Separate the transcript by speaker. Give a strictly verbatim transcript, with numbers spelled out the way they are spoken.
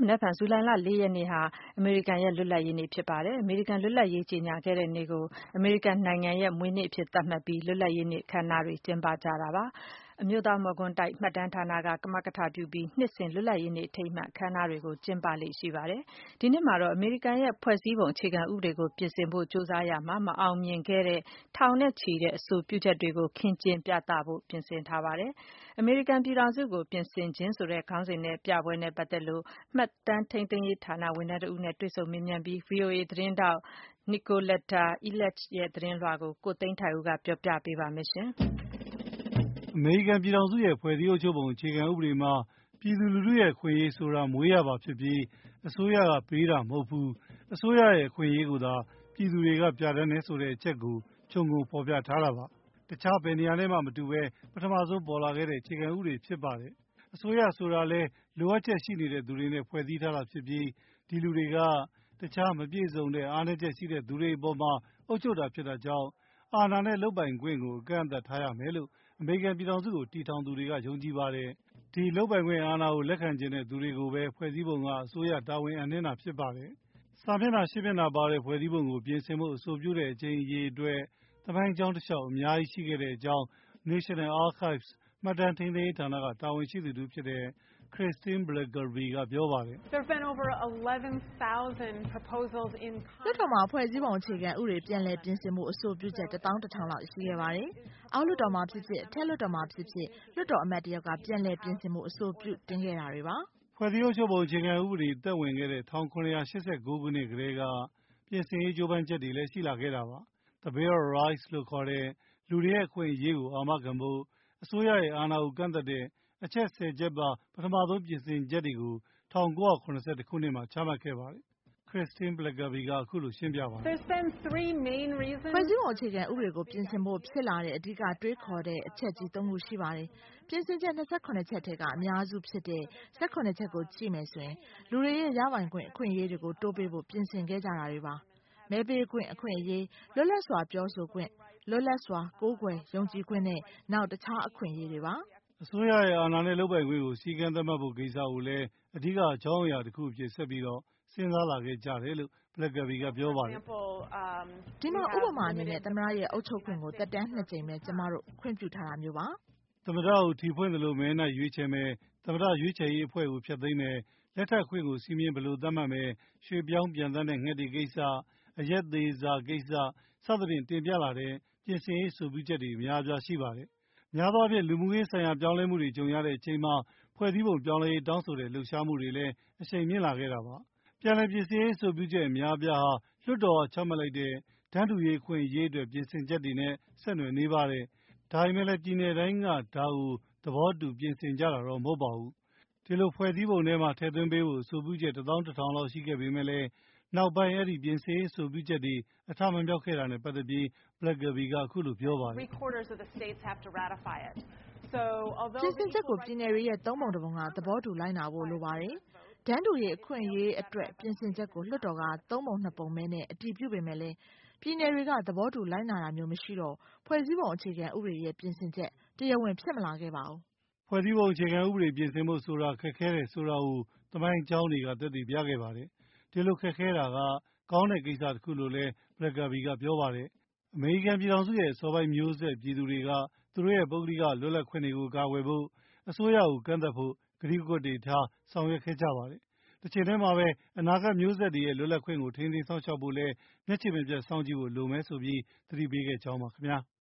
Speaker 1: နက်ဖြန်ဇူလိုင်လလေးရက်နေ့ဟာအမေရိကန်ရဲ့လွတ်လပ်ရေးနေ့ဖြစ်ပါတယ်။အမေရိကန်လွတ်လပ်ရေးကြေညာခဲ့တဲ့နေ့ကိုအမေရိကန်နိုင်ငံရဲ့မွေးနေ့အဖြစ်သတ်မှတ်ပြီးလွတ်လပ်ရေးနေ့အခမ်းအနားတွေကျင်းပကြတာပါ။အမျိုးသားမော်ကွန်းတိုက်မှတ်တမ်းဌာနကကမကထပြုပြီးနှစ်စဉ်လွတ်လပ်ရေးနေ့အထိမ်းအမှတ်အခမ်းအနားတွေကိုကျင်းပလေ့ရှိပါတယ်။ဒီနှစ်မှာတော့အမေရိကန်ရဲ့ဖွဲ့စည်းပုံအခြေခံဥပဒေကိုပြင်ဆင်ဖို့ကြိုးစားရာမှာမအောင်မြင်ခဲ့တဲ့ထောင်နဲ့ချီတဲ့အဆိုပြုချက်တွေကိုခင်းကျင်းပြသဖို့ပြင်ဆင်ထားပါတယ်။အမေရိကန်ပြည်ထောင်စုကိုပြင်ဆင်ခြင်းဆိုတဲ့ခေါင်းစဉ်နဲ့ပြပွဲနဲ့ပတ်သက်လို့မှတ်တမ်းထိန်းသိမ်းရေးဌာနဝန်ထမ်းတဦးနဲ့တွေ့ဆုံမေးမြန်းပြီး ဗွီအိုအေသတင်းထောက် Nicoletta Elliott ရဲ့သတင်းလွှာကိုကိုသိန်းထိုက်ဦးကပြောပြပေးပါမယ်။
Speaker 2: အမေရိကန်ပြည်ထောင်စုရဲ့ဖွဲ့စည်းအုပ်ချုပ်ပုံအခြေခံဥပဒေမှာပြည်သူလူထုရဲ့အခွင့်အရေးဆိုတာမွေးရာပါဖြစ်ပြီးအစိုးရကပေးတာမဟုတ်ဘူးအစိုးရရဲ့အခွင့်အရေးကိုသာပြည်သူတွေကပြဋ္ဌာန်းတယ်ဆိုတဲ့အချက်ကိုခြုံငုံဖော်ပြထားတာပါ။တခြားဘယ်နေရာနဲ့မှမတူပဲပထမဆုံးပေါ်လာခဲ့တဲ့အခြေခံဥပဒေဖြစ်ပါတယ်။အစိုးရဆိုတာလဲလိုအပ်ချက်ရှိနေတဲ့သူတွေနဲ့ဖွဲ့စည်းထားတာဖြစ်ပြီးဒီလူတွေကတခြားမပြည့်စုံတဲ့အားနည်းချက်ရှိတဲ့သူတွေအပေါ်မှာအုပ်ချုပ်တာဖြစ်တာကြောင့်အာဏာနဲ့လုပ်ပိုင်ခွင့်ကိုအကန့်အသတ်ထားရမယ်လို့အမေရိကန်ပြည်ထောင်စုကိုတည်ထောင်သူတွေကယုံကြည်ပါတယ်။ဒီလုပ်ပိုင်ခွင့်အာဏာကိုလက်ခံကျင့်တဲ့သူတွေကိုပဲဖွဲ့စည်းပုံကအစိုးရတာဝန်အပ်နှင်းတာဖြစ်ပါတယ်။စာမျက်နှာရှစ်မျက်နှာပါတဲ့ဖွဲ့စည်းပုံကိုပြင်ဆင်ဖို့အဆိုပြုတဲ့အချိန်အရေအတွက်သမိုင်းကြောင်းတစ်လျှောက်အများကြီးရှိခဲ့တဲ့အကြောင်း National Archives မှတ်တမ်းထိန်းသိမ်းရေးဌာနကတာဝန်ရှိသူတစ်ဦးဖြစ်တဲ့ Christine Blasey ကပြောပါတယ်။
Speaker 3: There have been over eleven thousand proposals in
Speaker 4: လွှတ်တော်မှာဖွဲ့စည်းပုံအခြေခံဥပဒေပြန်လည်ပြင်ဆင်မှုအဆိုပြုချက်တစ်သောင်းတစ်ထောင်လောက်ရှိခဲ့ပါတယ်။အောက်လွှတ်တော်မှာဖြစ်ဖြစ်အထက်လွှတ်တော်မှာဖြစ်ဖြစ်လွှတ်တော်အမတ်တယောက်ကပြန်လည်ပြင်ဆင်မှုအဆိုပြုတင်ခဲ့တာတွေပါ
Speaker 2: ။ဖွဲ့စည်းအုပ်ချုပ်ပုံအခြေခံဥပဒေသက်ဝင်ခဲ့တဲ့၁၉၈၉ခုနှစ်ကတည်းကပြင်ဆင်ရေးကြိုးပမ်းချက်တွေလည်းရှိလာခဲ့တာပါ။ The Bill of Rights လို့ခေါ်တဲ့လူတွေရဲ့အခွင့်အရေးကိုအာမခံဖို့အစိုးရရဲ့အာဏာကိုကန့်သတ်တဲ့အချက်ဆယ်ချက်ပါပထမဆုံးပြင်ဆင်ချက်တွေကို၁၉၇၁ခုနှစ်မှာချမှတ်ခဲ့ပါတယ်။ Christine Blasey ကအခုလိုရှင်းပြပါတယ်။
Speaker 3: There's been three main reasons
Speaker 4: ဖွဲ့စည်းပုံအခြေခံဥပဒေကိုပြင်ဆင်ဖို့ဖြစ်လာတဲ့အဓိကတွေးခေါ်တဲ့အချက်ကြီးသုံးခုရှိပါတယ်။ပြင်ဆင်ချက်၂၇ချက်ထဲကအများစုဖြစ်တဲ့၁၇ချက်ကိုကြည့်မယ်ဆိုရင်လူတွေရဲ့ရပိုင်ခွင့်အခွင့်အရေးတွေကိုတိုးပေးဖို့ပြင်ဆင်ခဲ့ကြတာတွေပါ။မဲပေးခွင့်အခွင့်အရေးလွတ်လပ်စွာပြောဆိုခွင့်လွတ်လပ်စွာကိုးကွယ်ယုံကြည်ခွင့်နဲ့နောက်တခြားအခွင့်အရေးတွေပါ
Speaker 2: ။အစိုးရရဲ့အာဏာနဲ့လုပ်ပိုင်ခွင့်ကိုစည်းကမ်းသတ်မှတ်ဖို့ကိစ္စကိုလည်းအဓိကအကြောင်းအရာတစ်ခုအဖြစ်ဆက်ပြီးတော့စဉ်းစားလာခဲ့ကြတယ်လို့ Blasey ကပြောပါတယ်
Speaker 4: ။ဒီမှာဥပမာအနေနဲ့သမ္မတရဲ့အုပ်ချုပ်ခွင့်ကိုသက်တမ်းနှစ်ကြိမ်ပဲကျမတို့ခွင့်ပြုထားတာမျိုးပါ
Speaker 2: ။သမ္မတကိုထီဖွင့်သလိုမဲနဲ့ရွေးချယ်မယ်သမ္မတရွေးချယ်ရေးအဖွဲ့ကိုဖျက်သိမ်းမယ်လက်ထပ်ခွင့်ကိုစီမင်းဘယ်လိုသတ်မှတ်မယ်ရွှေ့ပြောင်းပြန်တမ်းတဲ့ငှက်တွေကိစ္စအရက်သေးစားကိစ္စစသဖြင့်တင်ပြလာတဲ့ပြင်ဆင်ရေးဆိုပြုချက်တွေအများအပြားရှိပါတယ်။များသောအားဖြင့်လူမှုရေးဆိုင်ရာပြောင်းလဲမှုတွေကြုံရတဲ့အချိန်မှာဖွဲ့စည်းပုံပြောင်းလဲရေးတောင်းဆိုတဲ့လှုပ်ရှားမှုတွေလည်းအရှိန်မြင့်လာခဲ့တာပါ။ပြန်လည်ပြင်ဆင်ရေးဆိုပြုချက်အများအပြားဟာလွှတ်တော်ကချမှတ်လိုက်တဲ့တန်းတူရေးအခွင့်အရေးအတွက်ပြင်ဆင်ချက်တွေနဲ့ဆက်နွယ်နေပါတယ်။ဒါပေမဲ့လည်းပြည်နယ်တိုင်းကဒါကိုသဘောတူပြင်ဆင်ကြတာတော့မဟုတ်ပါဘူး။ဒီလိုဖွဲ့စည်းပုံထဲမှာထည့်သွင်းပေးဖို့အဆိုပြုချက်တစ်သောင်းတစ်ထောင်လောက်ရှိခဲ့ပေမဲ့လည်းနောက်ပိုင်းအဲ့ဒီပြင်ဆင်ရေးအဆိုပြုချက်တွေအထမမြောက်ခဲ့တာနဲ့ပတ်သက်ပြီး Blasey ကအခုလိုပြောပါတယ်။
Speaker 3: Three quarters of the states have to ratify it. So
Speaker 4: ပြင်ဆင်ချက်ကိုပြည်နယ်တွေရဲ့သုံးပုံတစ်ပုံကသဘောတူလိုက်နာဖို့လိုပါတယ်။တန်းတူရေးအခွင့်အရေးအတွက်ပြင်ဆင်ချက်ကိုလွှတ်တော်ကသုံးပုံနှစ်ပုံမဲနဲ့အတည်ပြုပေမဲ့လည်းပြည်နယ်တွေကသဘောတူလိုက်နာတာမျိုးမရှိတော့ဖွဲ့စည်းပုံအခြေခံဥပဒေရဲ့ပြင်ဆင်ချက်တရားဝင်ဖြစ်မလာခဲ့ပါဘူး
Speaker 2: ။ဖွဲ့စည်းပုံအခြေခံဥပဒေပြင်ဆင်ဖို့ဆိုတာခက်ခဲတယ်ဆိုတာကိုသမိုင်းကြောင်းတွေကသက်သေပြခဲ့ပါတယ်။ဒီလိုခက်ခဲတာကကောင်းတဲ့ကိစ္စတစ်ခုလို့လည်း Blasey ကပြောပါတယ်။အမေရိကန်ပြည်ထောင်စုရဲ့အစောပိုင်းမျိုးဆက်ပြည်သူတွေကသူတို့ရဲ့ပုဂ္ဂလိကလွတ်လပ်ခွင့်တွေကိုကာကွယ်ဖို့အစိုးရကိုကန့်သတ်ဖို့ကတိကဝတ်တွေထားဆောင်ရွက်ခဲ့ကြပါတယ်။တစ်ချိန်တည်းမှာပဲအနာဂတ်မျိုးဆက်တွေရဲ့လွတ်လပ်ခွင့်ကိုထိန်းသိမ်းစောင့်ရှောက်ဖို့လည်းမျက်ခြေမပြတ်စောင့်ကြည့်ဖို့လိုမယ်ဆိုပြီးသတိပေးခဲ့ကြောင်းပါခင်ဗျာ။